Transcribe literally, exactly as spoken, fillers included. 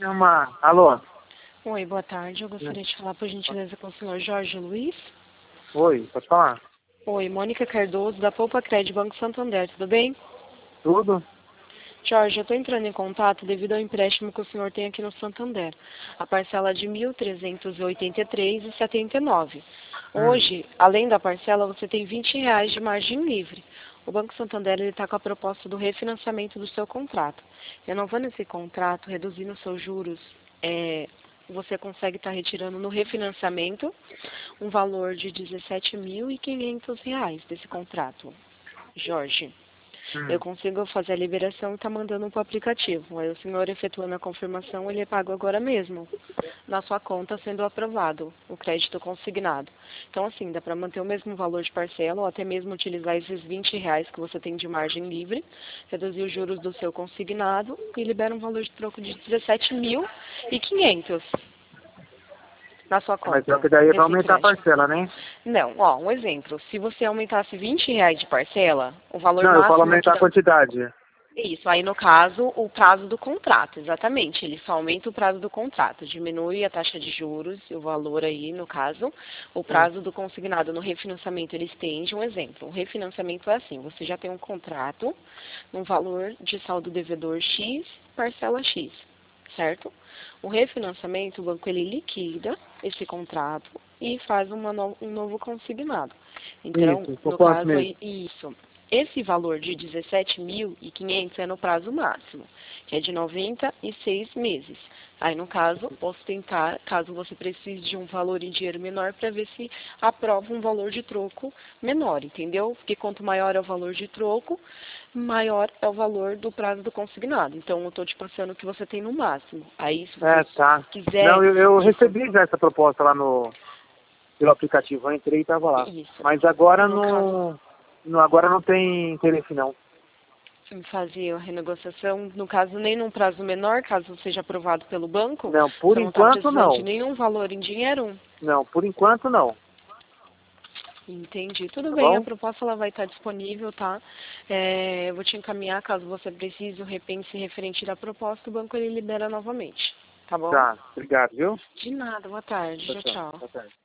É uma... Alô? Oi, boa tarde. Eu gostaria de falar, por gentileza, com o senhor Jorge Luiz. Oi, pode falar? Oi, Mônica Cardoso, da Poupa Cred Banco Santander, tudo bem? Tudo? Jorge, eu estou entrando em contato devido ao empréstimo que o senhor tem aqui no Santander. A parcela de mil trezentos e oitenta e três reais e setenta e nove centavos. Hum. Hoje, além da parcela, você tem vinte reais de margem livre. O Banco Santander está com a proposta do refinanciamento do seu contrato. Renovando esse contrato, reduzindo seus juros, é, você consegue estar retirando no refinanciamento um valor de dezessete mil e quinhentos reais desse contrato. Jorge, eu Hum. consigo fazer a liberação e está mandando para o aplicativo. Aí o senhor efetuando a confirmação, ele é pago agora mesmo, na sua conta sendo aprovado, o crédito consignado. Então assim, dá para manter o mesmo valor de parcela ou até mesmo utilizar esses vinte reais que você tem de margem livre, reduzir os juros do seu consignado e libera um valor de troco de dezessete mil e quinhentos na sua Mas conta, só que daí vai desse aumentar a empréstimo. parcela, né? Não, ó, um exemplo. Se você aumentasse vinte reais de parcela, o valor Não, eu falo máximo aqui aumentar a da... quantidade. Isso, aí no caso, o prazo do contrato, exatamente. Ele só aumenta o prazo do contrato, diminui a taxa de juros e o valor aí, no caso. O Hum. prazo do consignado no refinanciamento, ele estende. Um exemplo, o refinanciamento é assim, você já tem um contrato, um valor de saldo devedor X, parcela X, certo? O refinanciamento, o banco ele liquida esse contrato e faz uma no, um novo consignado. Então, Isso, por no quantos caso meses? aí, isso. Esse valor de dezessete mil e quinhentos é no prazo máximo, que é de noventa e seis meses. Aí, no caso, posso tentar, caso você precise de um valor em dinheiro menor, para ver se aprova um valor de troco menor, entendeu? Porque quanto maior é o valor de troco, maior é o valor do prazo do consignado. Então, eu estou te passando o que você tem no máximo. Aí, se É, você tá. quiser... Não, eu, eu Isso, recebi já essa proposta lá no pelo aplicativo. Eu entrei e tava lá. isso. Mas agora No caso, não, não, agora não tem interesse não. em fazer a renegociação, no caso, nem num prazo menor, caso seja aprovado pelo banco, Não, por você não está enquanto precisando de não. nenhum valor em dinheiro? Não, por enquanto não. Entendi. Tudo Tá bem, a bom? proposta ela vai estar disponível, tá? É, eu vou te encaminhar, caso você precise, o repense referente da proposta, o banco ele libera novamente. Tá bom? Tá, obrigado, viu? De nada, boa tarde. Tchau, Tchau, tchau. tchau. Boa tarde.